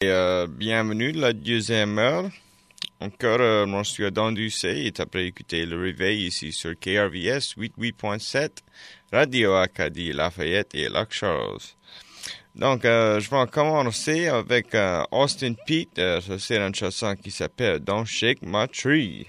Bienvenue à la deuxième heure. Encore, moi je suis Adam Doucet et après écouter le réveil ici sur KRVS 88.7, Radio Acadie, Lafayette et Lac-Charles. Donc, je vais commencer avec Austin Peay. Ça, c'est une chanson qui s'appelle Don't Shake My Tree.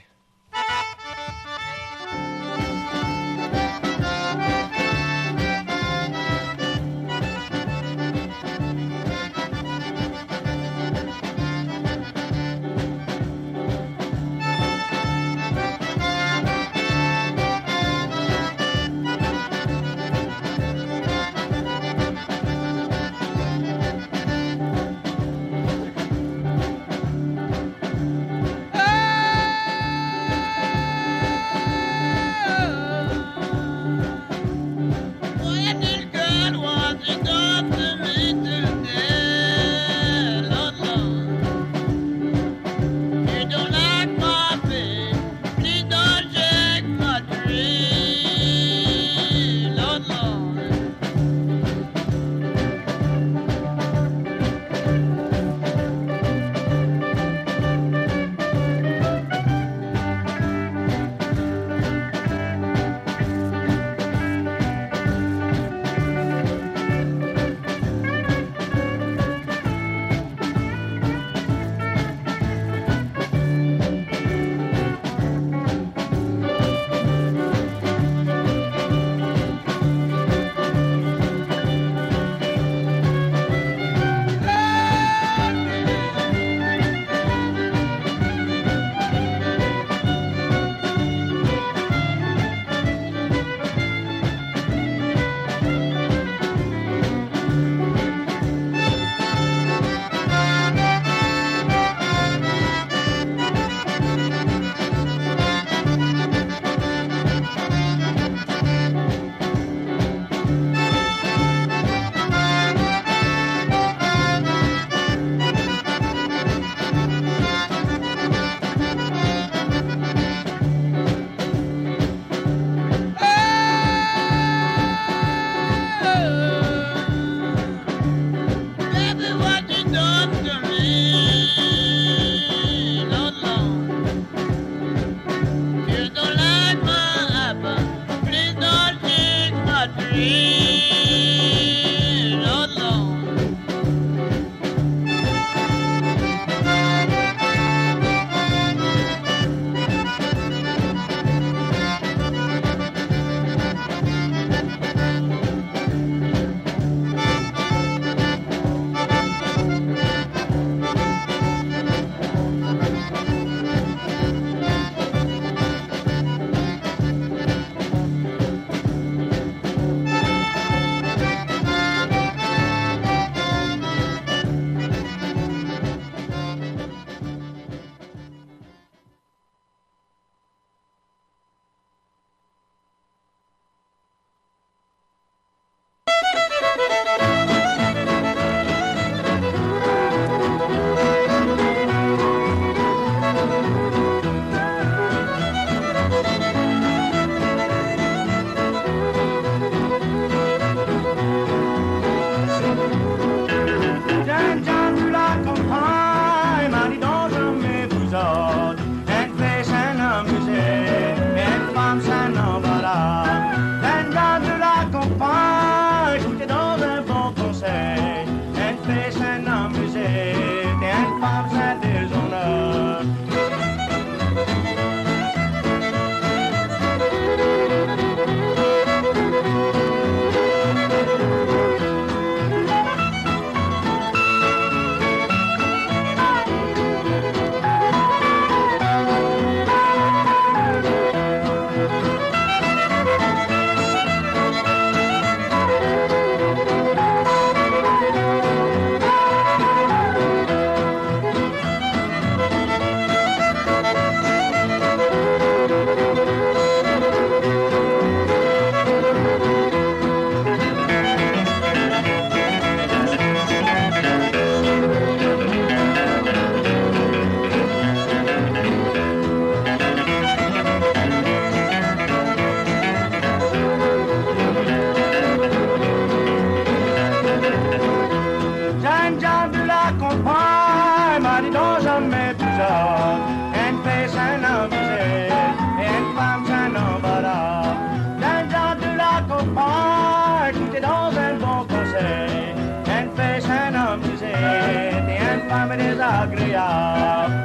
femme désagréable.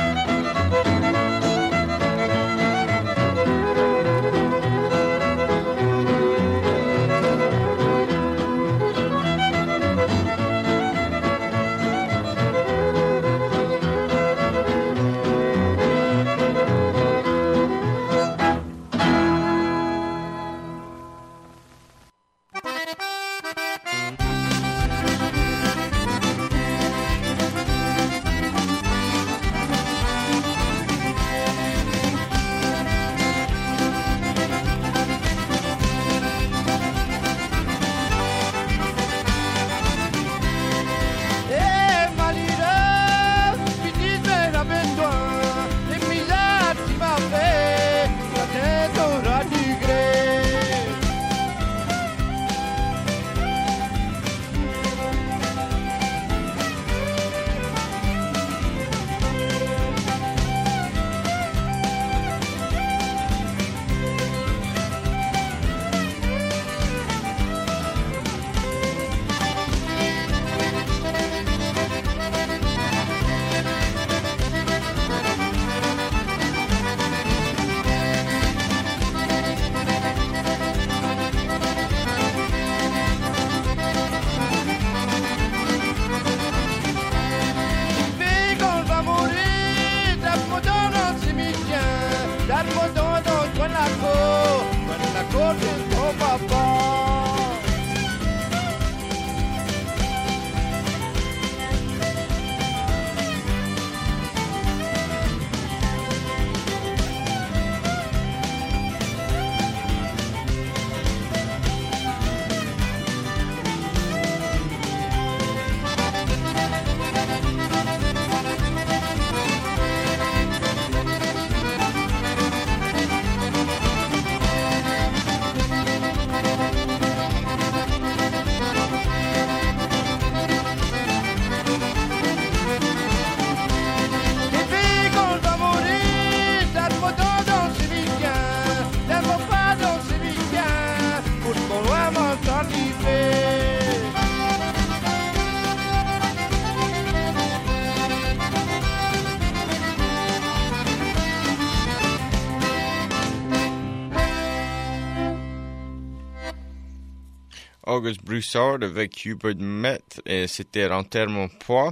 August Broussard avec Hubert Met, et c'était Enterrement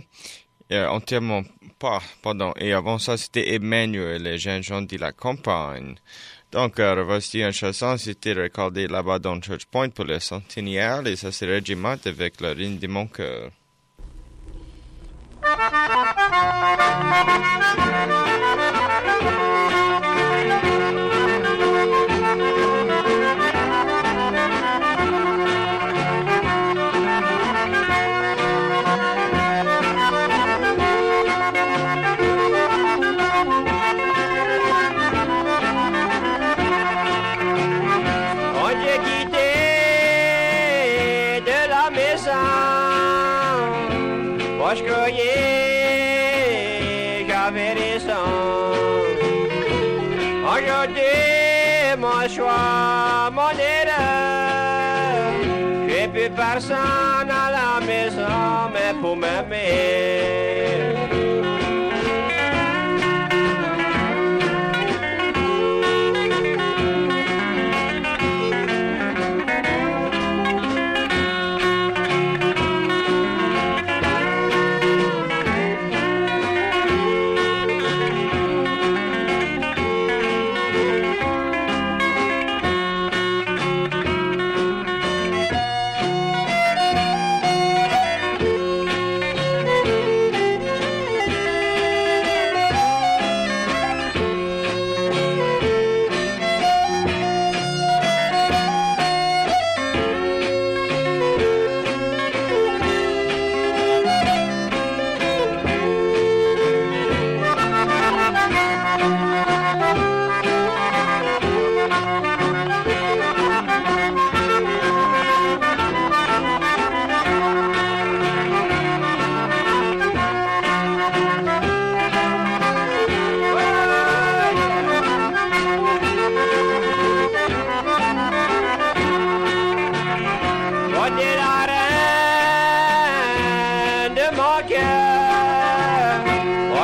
pas, pardon. Et avant ça, c'était Emmanuel, les jeunes gens de la campagne. Donc, voici une chanson, c'était recordé là-bas dans Church Point pour le centenaire, et ça c'est Régiment avec la Reine de mon cœur. Je croyais j'avais raison. Aujourd'hui, mon choix, mon erreur. J'ai plus personne à la maison, mais pour m'aimer.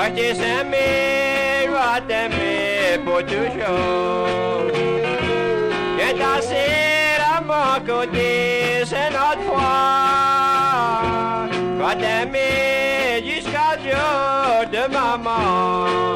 t'ai aimé, je vais t'aimer pour toujours. Qu'est assez à mon côté, c'est notre foi. Je vais t'aimer jusqu'à jour de ma mort.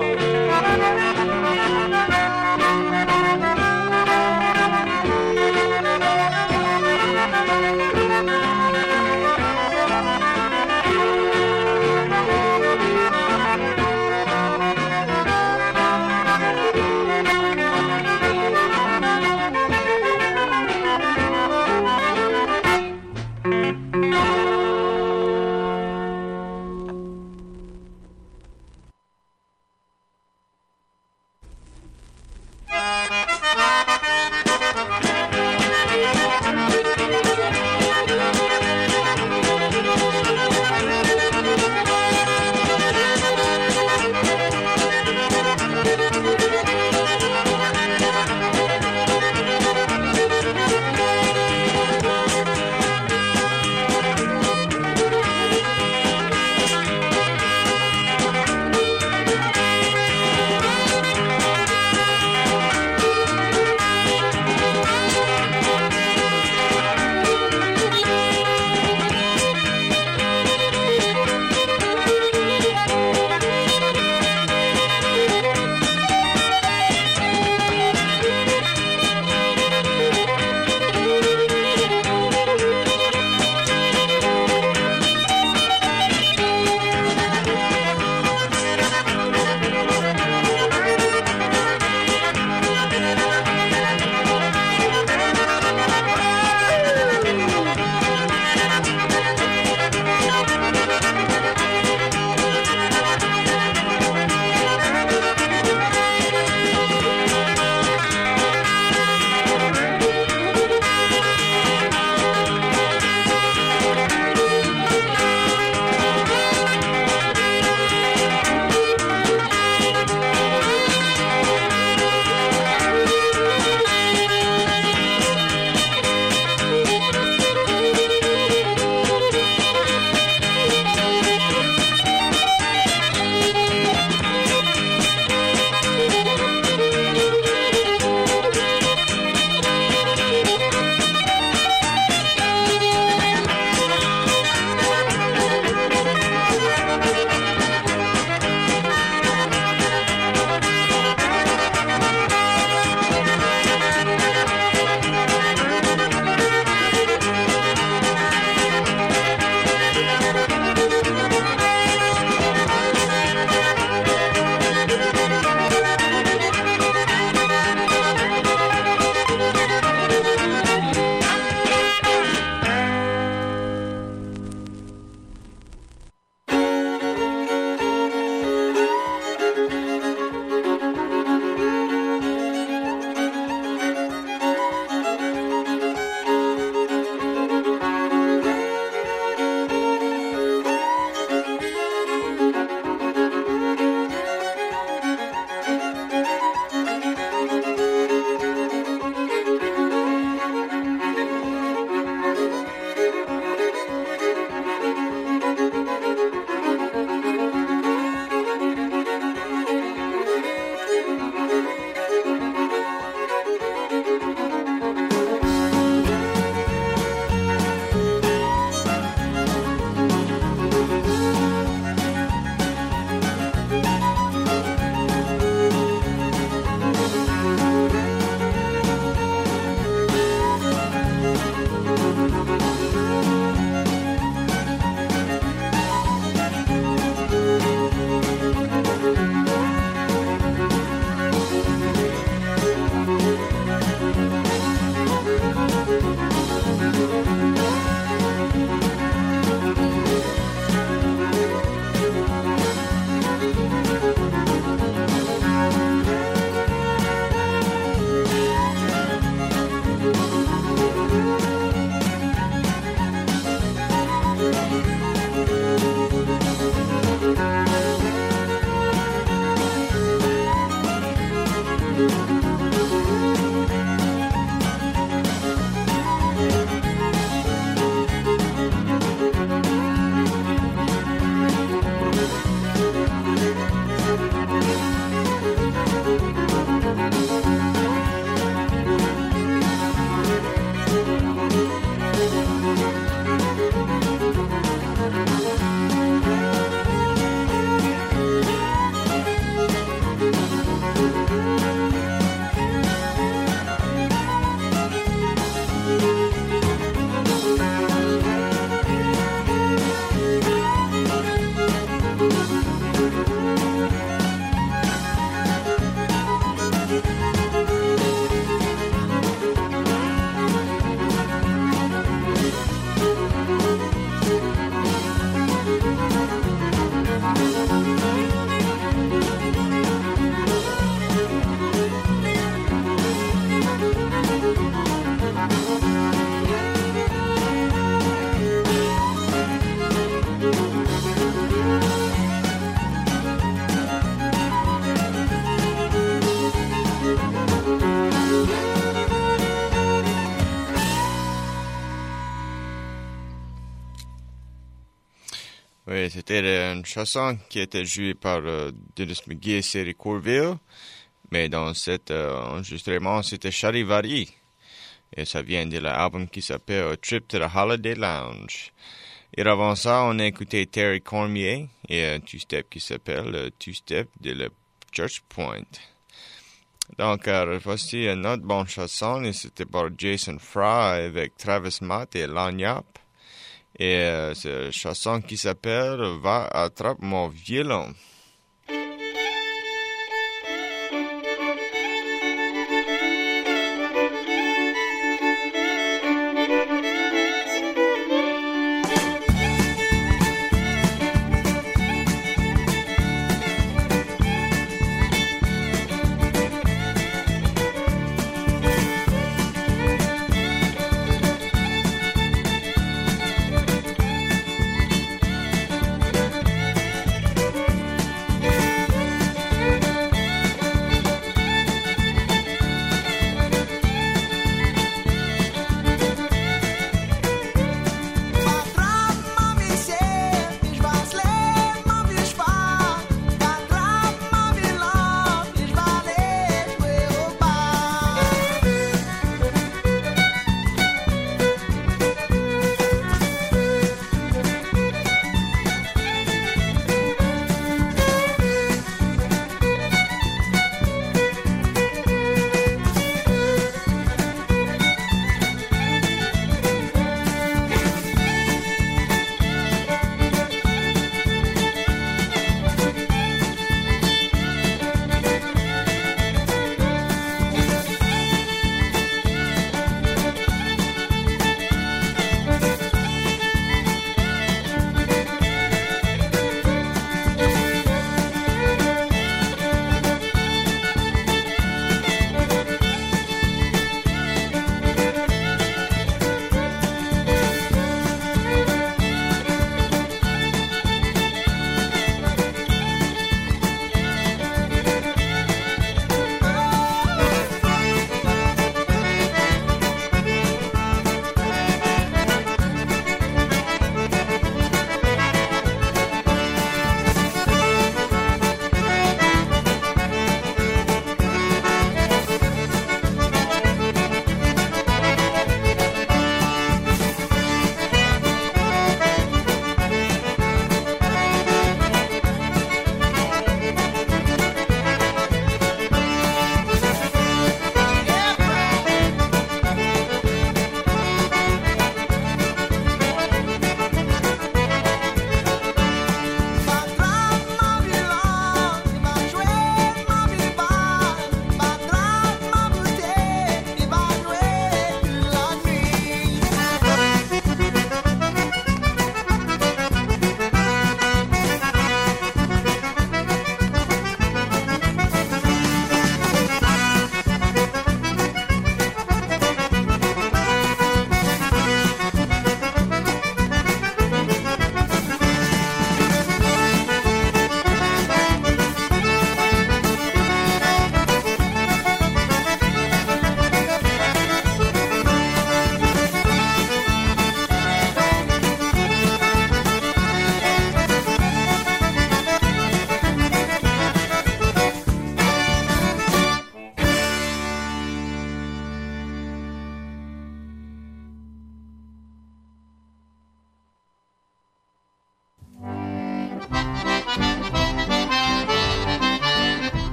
c'était une chanson qui était jouée par Dennis McGee et Cédric Courville, mais dans cet enregistrement, c'était Charivari. Et ça vient de l'album qui s'appelle A Trip to the Holiday Lounge. Et avant ça, on a écouté Terry Cormier et un two-step qui s'appelle Two-Step de la Church Point. Donc, voici une autre bonne chanson, et c'était par Jason Fry avec Travis Matt et Lagniappe. Et c'est une chanson qui s'appelle Va attrape mon violon.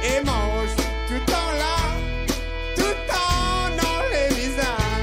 et mange tout en là, tout en dans les visages.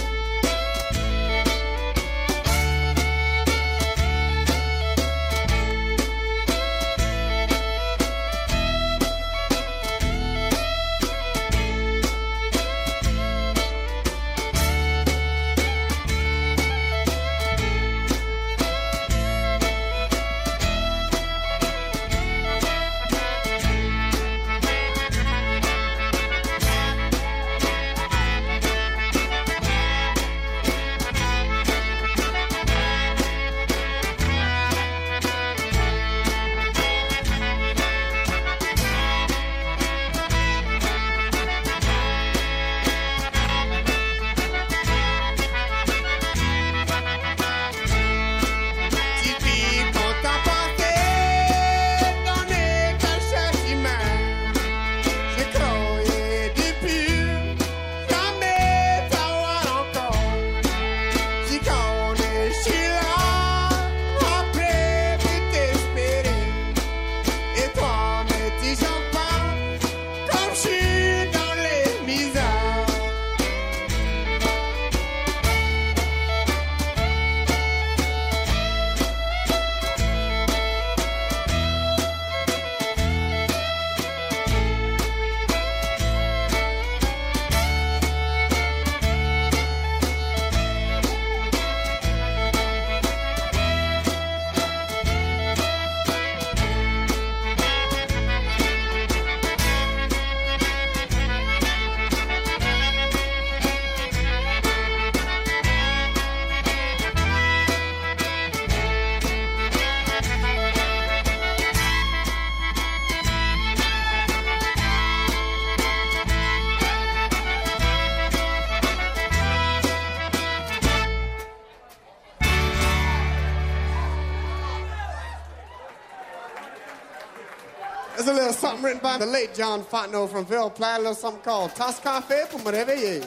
There's a little something written by the late John Fontenot from Ville Platte, a little something called Tasse Café pour me réveiller.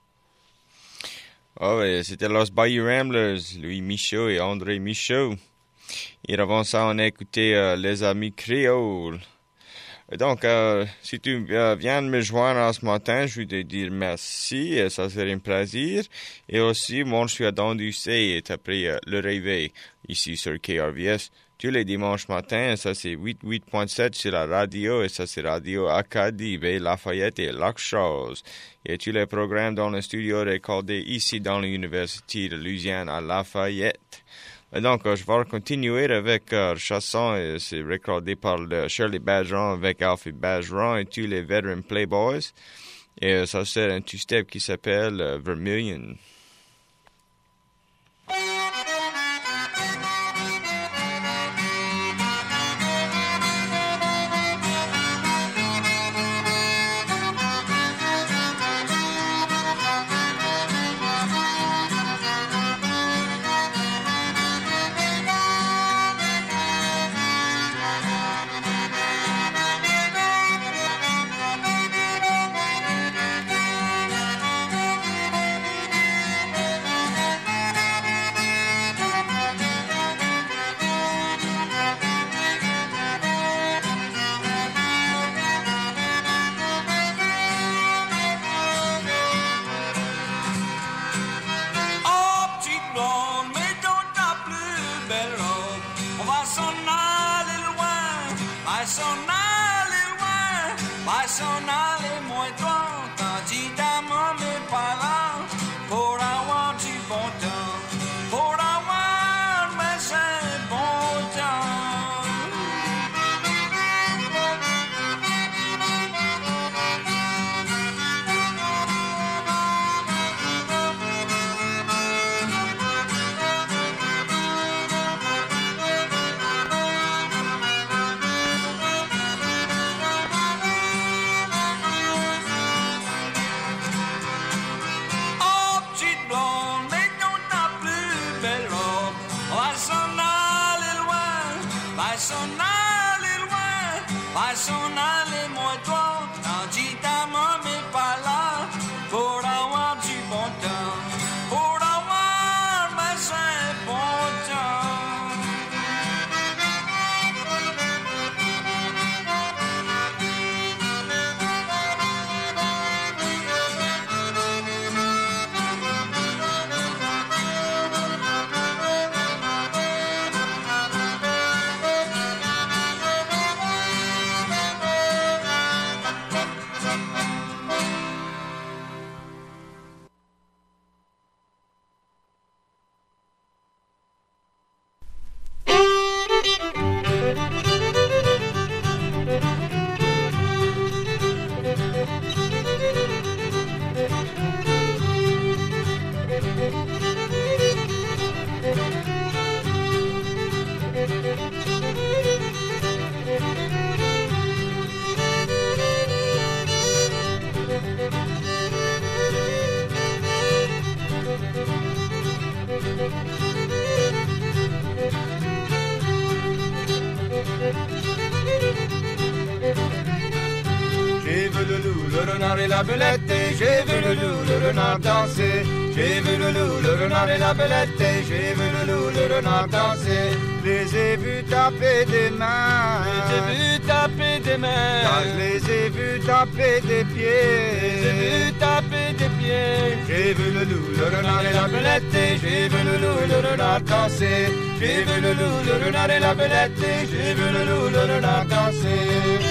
Ah ouais, c'était Los Bayou Ramblers, Louis Michaud et André Michaud. Et avant ça, on a écouté Les Amis Créoles. Et donc, si tu viens de me joindre en ce matin, je veux te dire merci, et ça serait un plaisir. Et aussi, moi, je suis à Don du C et après le réveil ici sur KRVS. Tous les dimanches matins, ça c'est 88.7 sur la radio, et ça c'est Radio Acadie, Lafayette et Lac-Charles. Et tous les programmes dans le studio recordés ici dans l'Université de Louisiane à Lafayette. Et donc, je vais continuer avec chanson, et c'est recordé par Shirley Bergeron avec Alfie Bergeron et tous les Veteran Playboys. Et ça c'est un two-step qui s'appelle Vermilion. vu le loup, le renard et la belette, et j'ai vu le loup, le renard danser. J'ai vu le loup, le renard et la belette, et j'ai vu le loup, le renard danser. Les ai vus taper des mains, les ai vus taper des mains, je les ai vus taper des pieds, les ai vus taper des pieds. J'ai vu le loup, le renard et la belette, et j'ai vu le loup, le renard danser. J'ai vu le loup, le renard et la belette, et j'ai vu le loup, le renard danser.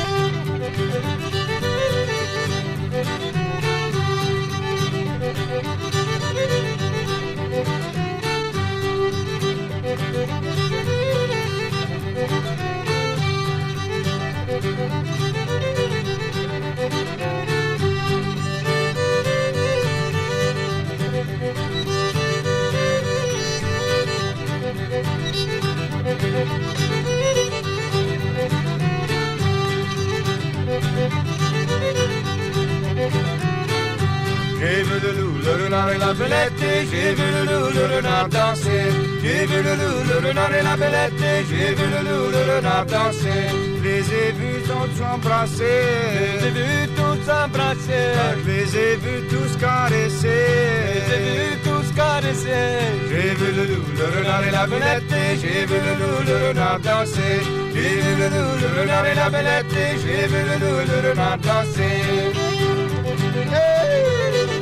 J'ai vu le loup, le renard et la belette, et j'ai vu le loup, le renard danser. J'ai vu le loup, le renard et la belette, et j'ai vu le loup, le renard danser. Je les ai vus tous s'embrasser, Je les ai vus tous s'embrasser, je les ai vus tous caresser, je les ai vus tous caresser. J'ai vu le loup, le renard et la belette, et j'ai vu le loup, le renard danser. J'ai vu le loup, le renard et la belette, et j'ai vu le loup, le renard danser. Hey!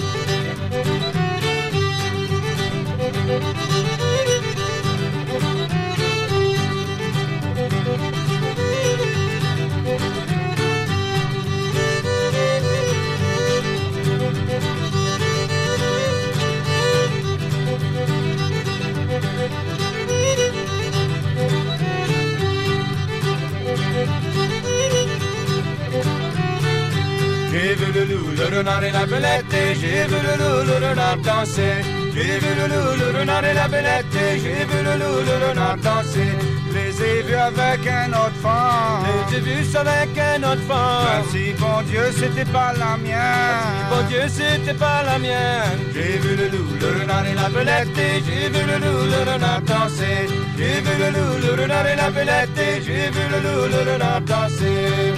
J'ai vu le loup, le renard et la belette, et j'ai vu le loup, le renard danser. J'ai vu le loup, le renard et la belette, et j'ai vu le loup, le renard danser. Je les ai vus avec un autre femme, Les ai vus avec un autre femme. Merci bon Dieu, c'était pas la mienne. Bon Dieu, c'était pas la mienne. J'ai vu le loup, le renard et la belette, et j'ai vu le loup, le renard danser. J'ai vu le loup, le renard et la belette, et j'ai vu le loup, le renard danser.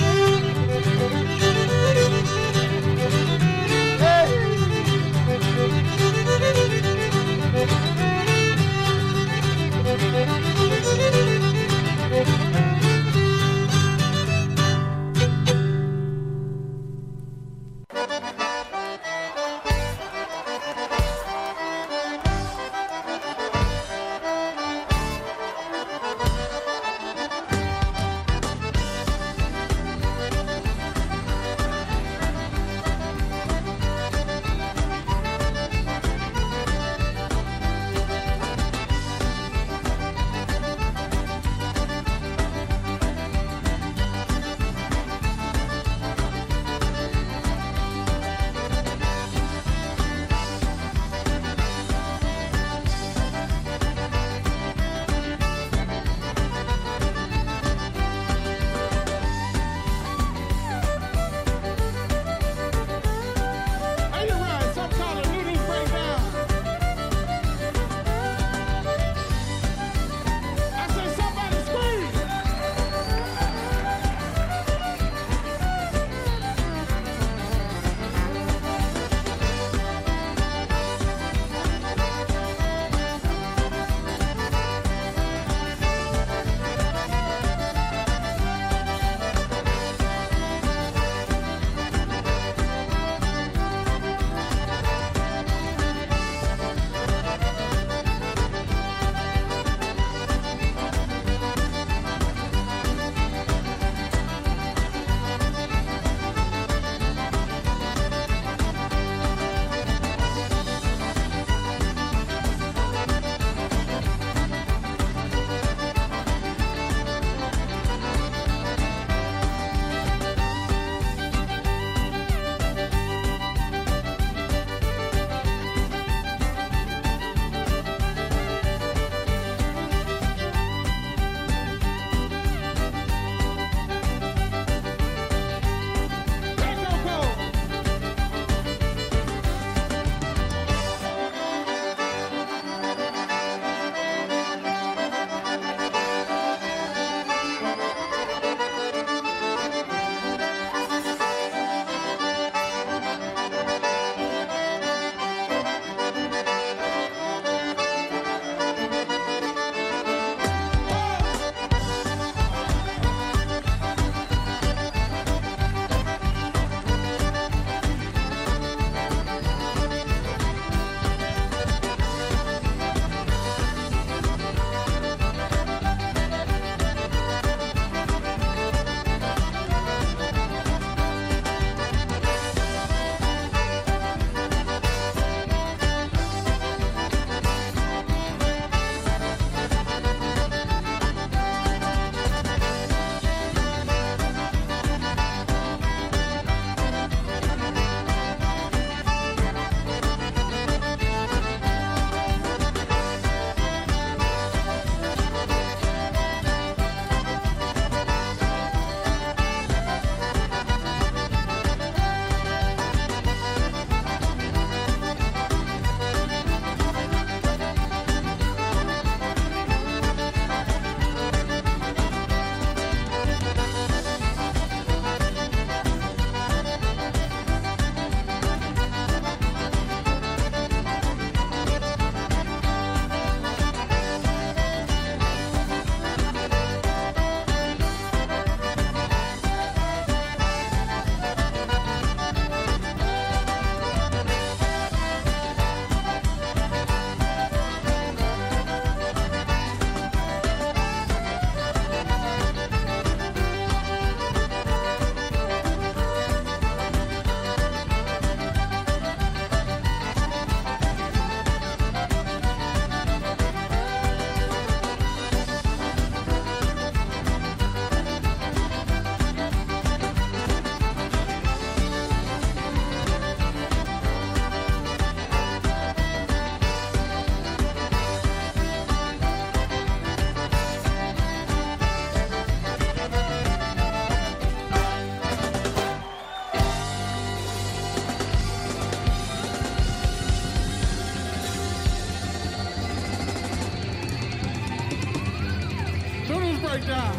breakdown.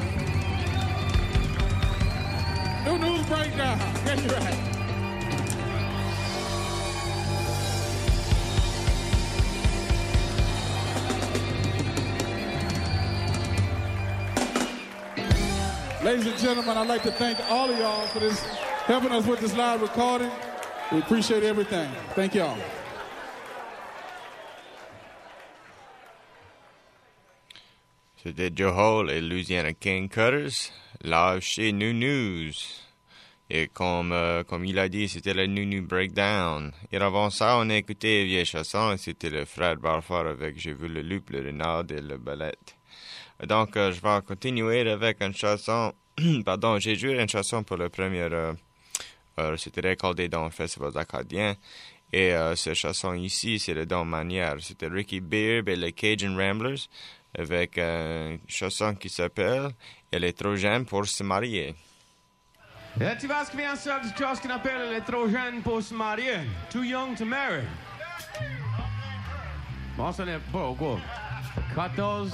News breakdown. Get you right. Ladies and gentlemen, I'd like to thank all of y'all for this, helping us with this live recording. We appreciate everything. Thank y'all. C'était Joe Hall et Louisiana King Cutters, live chez New News. Et comme il a dit, c'était le New New Breakdown. Et avant ça, on a écouté Vieille Chanson, et c'était le Fred Balfour avec J'ai vu le loup, le renard et le belette. Donc, je vais continuer avec une chanson. Pardon, j'ai joué une chanson pour le premier. C'était récolté dans le Festival acadien. Et cette chanson ici, c'est le Don Manière. C'était Ricky Beard et les Cajun Ramblers avec une chanson qui s'appelle Elle est trop jeune pour se marier. Tyvärr ska vi ansöka till kiosken appell eller trop jeune pour se marier. Too young to marry. Måste ni bara gå. 14.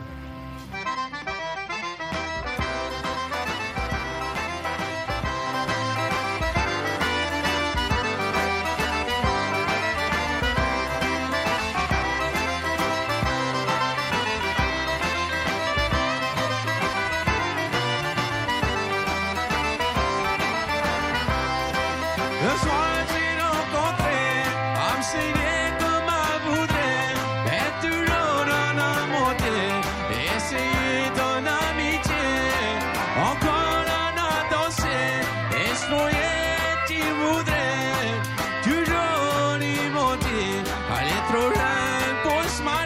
Le soir, j'ai rencontré, enseigné comme elle voudrait, et toujours en amouré, essayer ton amitié, encore en a dansé, explorer tu voudrais, toujours y monter, elle est trop jeune pour se marier.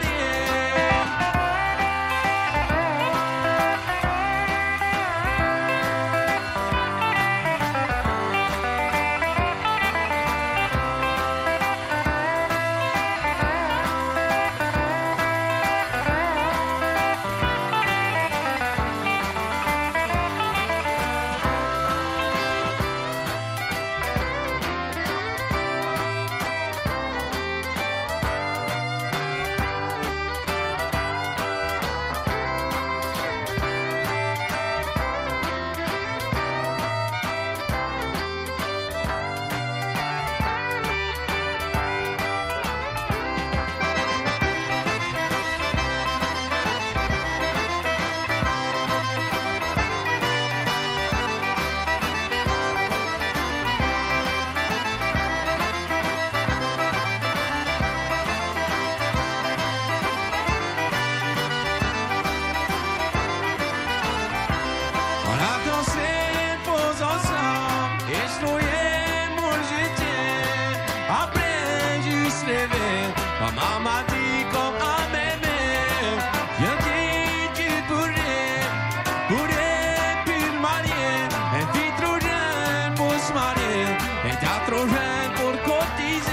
Maman dit comme à m'aimer, bien que tu pourrais plus te marier, une fille trop jeune pour se marier, et t'as trop jeune pour cotiser.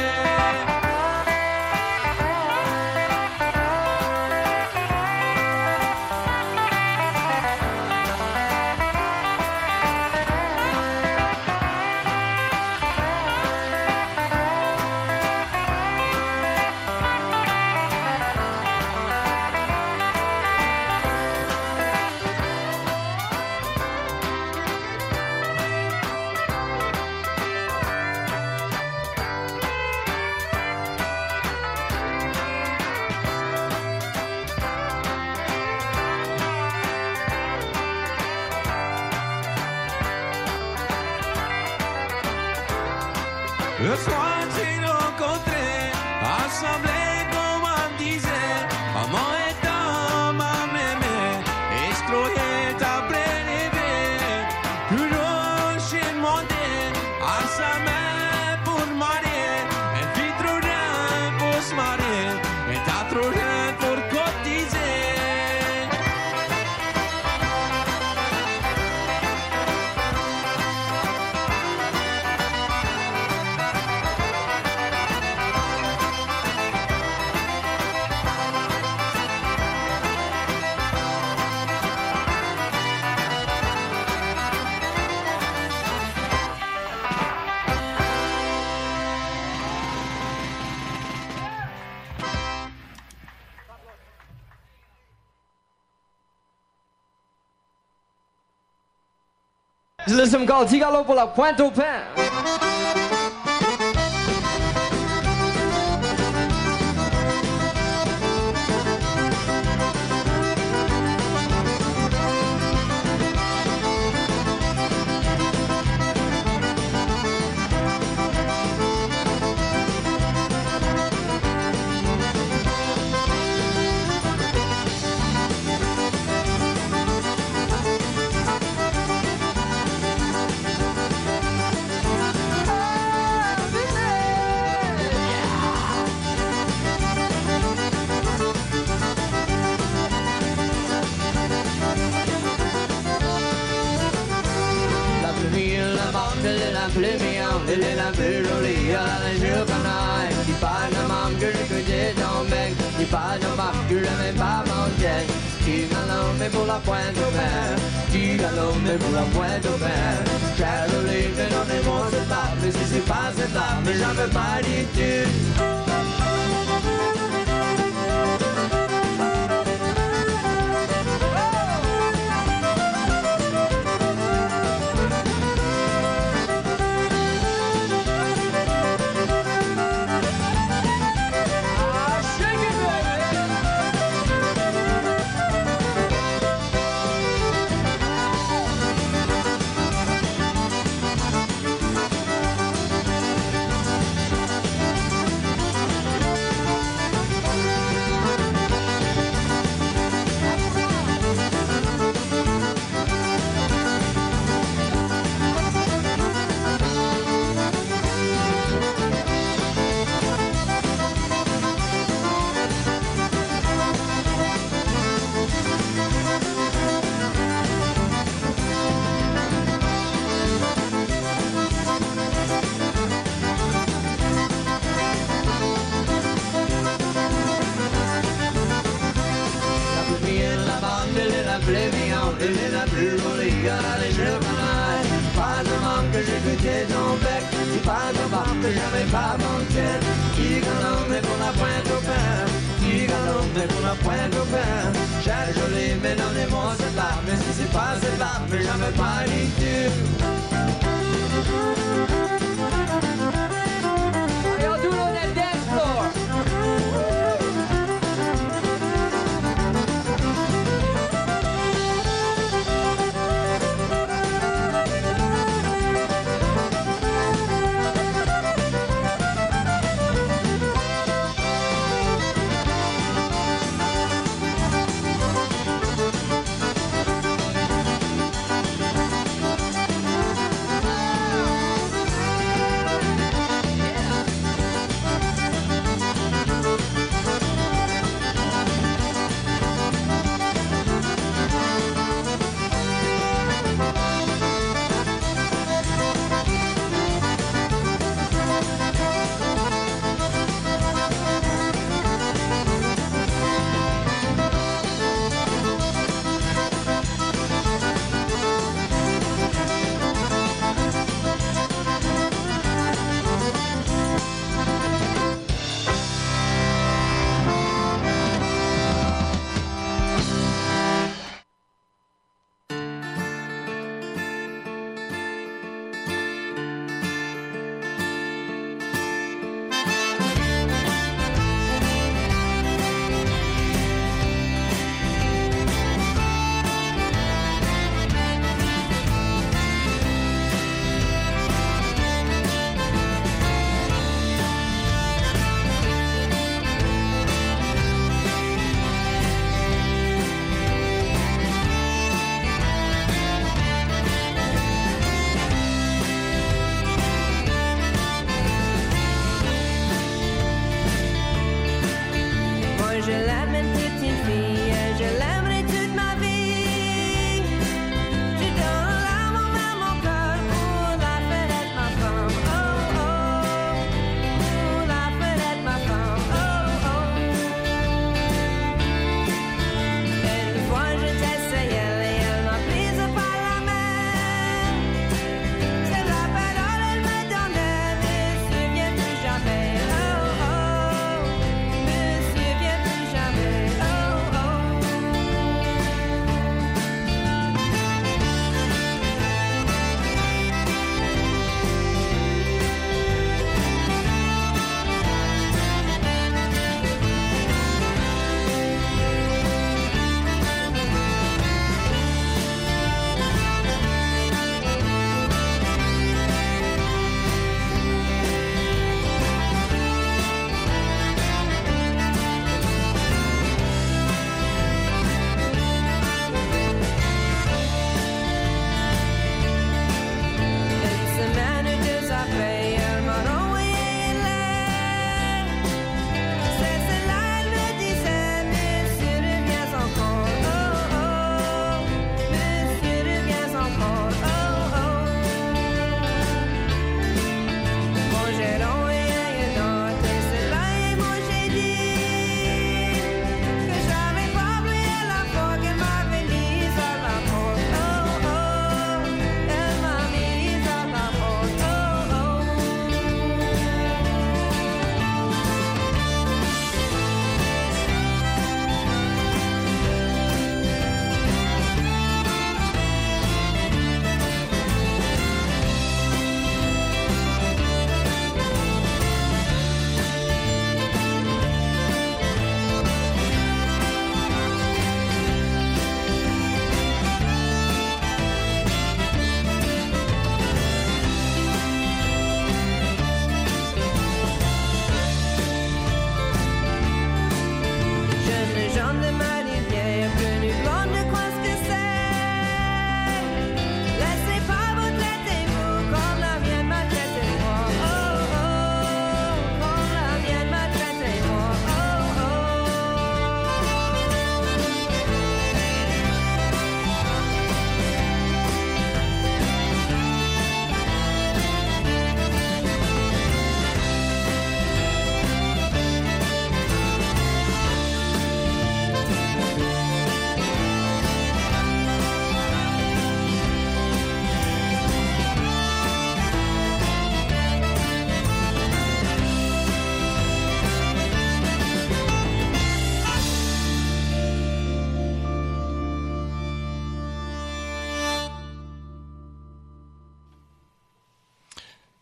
Le soir, j'ai rencontré, assemblé comme on disait, maman est dans ma mémé, escroqué après rêver, toujours chez demandé, à sa mère pour marier, une fille trop jeune pour se marier, et t'as trop jeune pour cotiser. Listen, called Tigalo por la Pointe-au-Pin. Pour la Pointe-au-Pin, Tigalo pour la Pointe-au-Pin. Caroline, mais non, mais bon, c'est pas, mais si c'est pas, c'est pas, mais j'en veux pas d'études. J'écoutais ton bec, c'est pas de bar que j'avais pas manqué. Tigalo, mais pour la Pointe-au-Pin. Tigalo, mais pour la Pointe-au-Pin. J'ai joli, mais non, les mots c'est là. Mais si c'est pas, c'est là, mais j'avais pas l'idée. Allez, on do on that dance floor.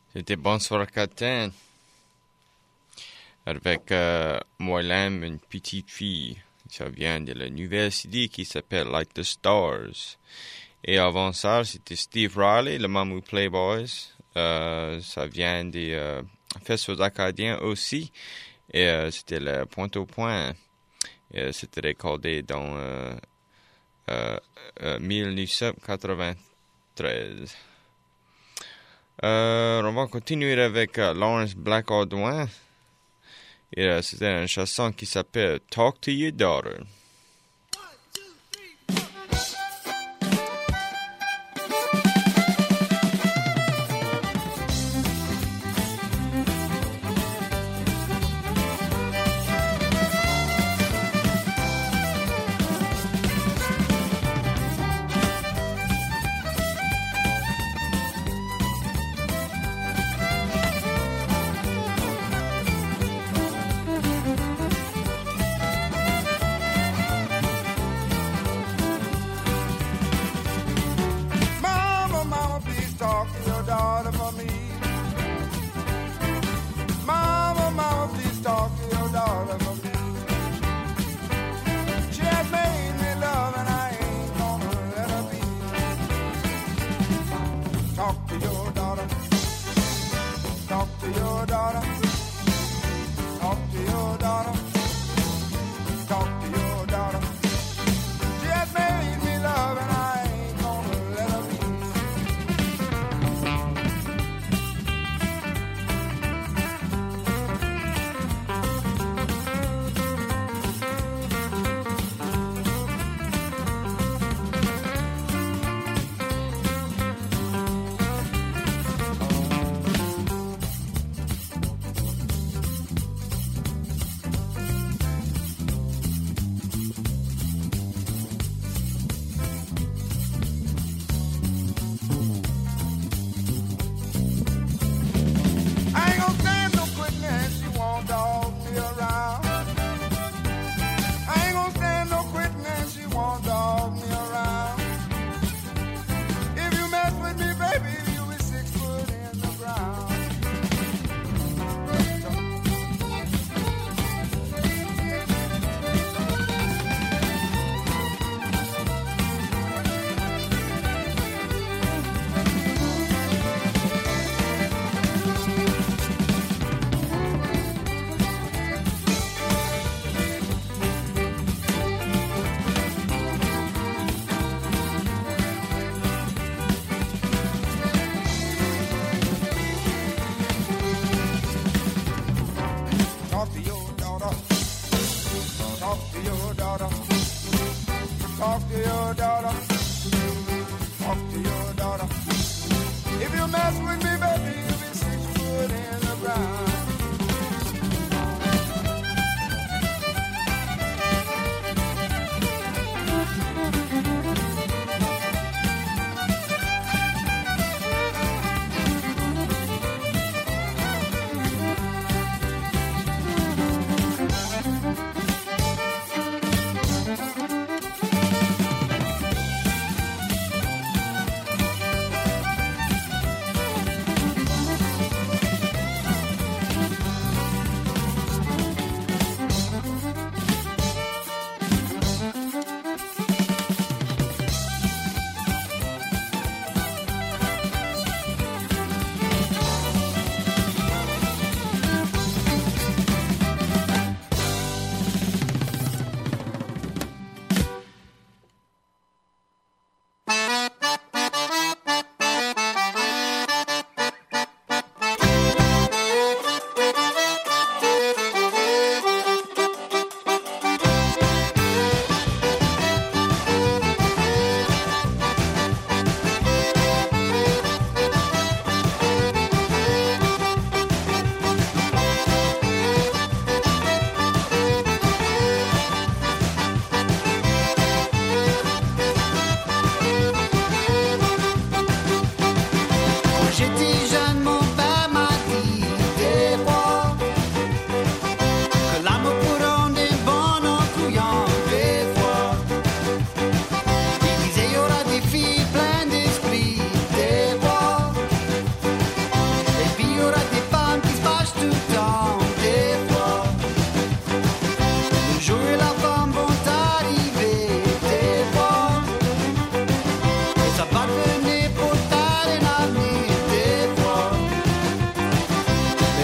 C'était Bonsoir Catin. Avec Moi-même, une petite fille. Ça vient de la nouvelle CD qui s'appelle Like the Stars. Et avant ça, c'était Steve Riley, le Mamou Playboys. Ça vient des Festivals acadiens aussi. Et c'était le Point au Point. Et c'était recordé dans 1993. On va continuer avec Lawrence Black-Audouin. Et c'était une chanson qui s'appelle Talk to Your Daughter.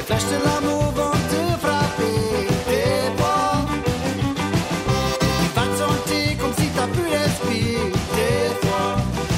flèches de l'amour vont te frapper des fois. Tu vas te sentir comme si t'as plus l'esprit des fois.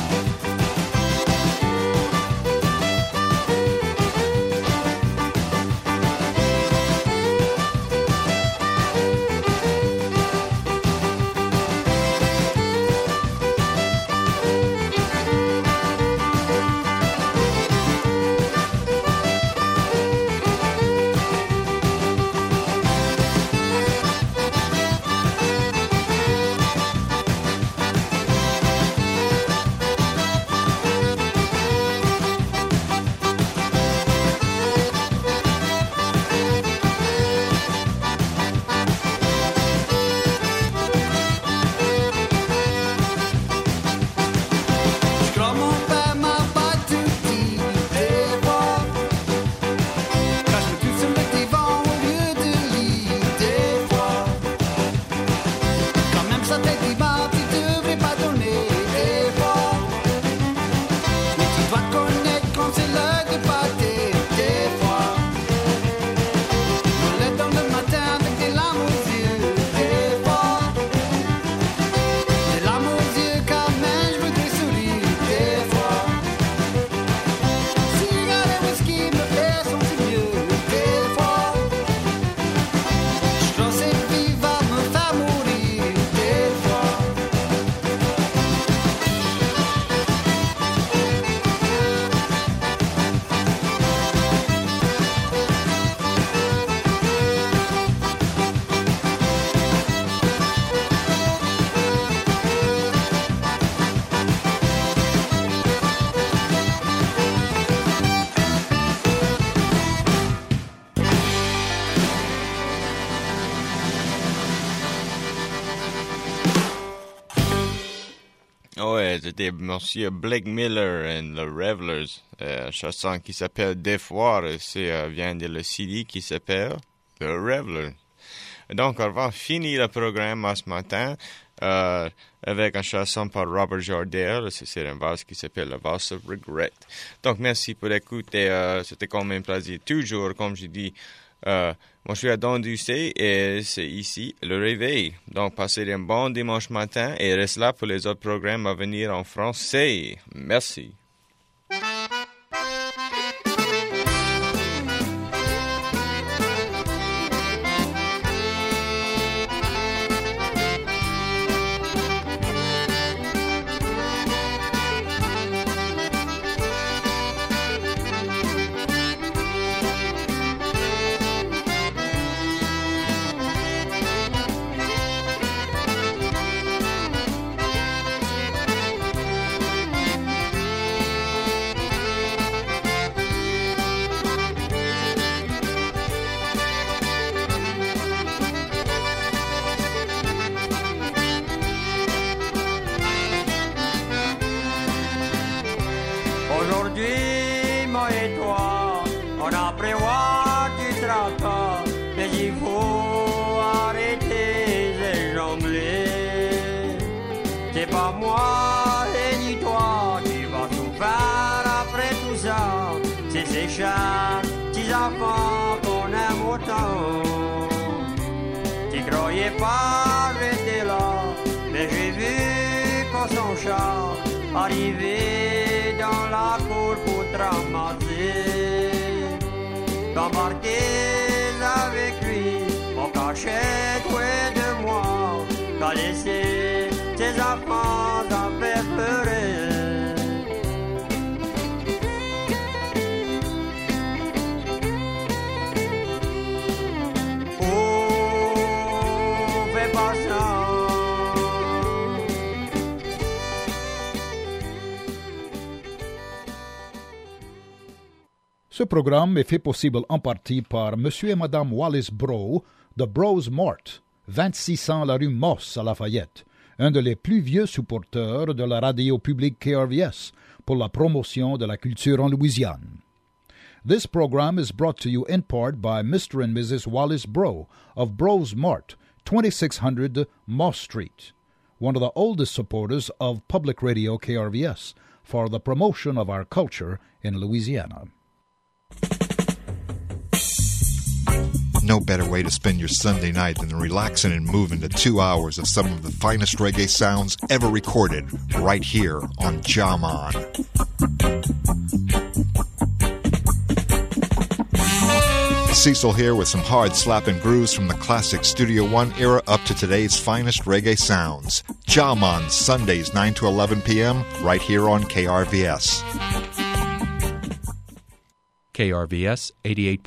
Ouais, c'était Monsieur Blake Miller and the Revelers, chanson qui s'appelle Des fois, c'est vient de le CD qui s'appelle The Reveler. Donc, on va finir le programme ce matin avec une chanson par Robert Jardel, c'est une valse qui s'appelle la valse of Regret. Donc, merci pour l'écouter, c'était quand même plaisir. Toujours, comme je dis, moi je suis à Don Ducé et c'est ici le réveil. Donc, passez un bon dimanche matin et restez là pour les autres programmes à venir en français. Merci. Aujourd'hui, moi et toi, on a prévoir du tracas, mais il faut arrêter de jongler. C'est pas moi et ni toi qui va tout faire après tout ça. C'est ces chers, petits enfants qu'on aime autant. Tu croyais pas, j'étais là, mais j'ai vu quand son char arrivait dans la cour pour te ramasser. T'embarquer avec lui, on cachait toi de moi, t'as laissé tes enfants t'en faire pleurer. Oh, fais pas ça. Ce programme est fait possible en partie par Monsieur et Madame Wallace Brough de Bros Mort, 2600 la rue Moss à Lafayette, un des plus vieux supporters de la radio publique KRVS pour la promotion de la culture en Louisiane. This program is brought to you in part by Mr. and Mrs. Wallace Brough of Bros Mart, 2600 Moss Street, one of the oldest supporters of public radio KRVS for the promotion of our culture in Louisiana. no better way to spend your Sunday night than relaxing and moving to 2 hours of some of the finest reggae sounds ever recorded right here on Jaman. Cecil here with some hard-slapping grooves from the classic Studio One era up to today's finest reggae sounds. Jaman, Sundays 9 to 11 p.m. right here on KRVS. KRVS 88.1